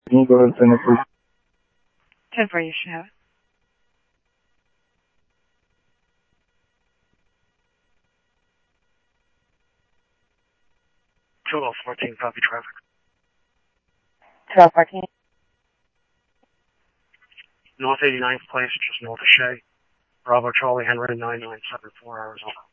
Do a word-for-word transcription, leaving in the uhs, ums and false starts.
Can you go ahead and send it, please? ten four, you should have it. twelve fourteen, copy traffic. twelve fourteen. North eighty-ninth Place, just north of Shea. Bravo Charlie Henry, nine nine seven four, Arizona.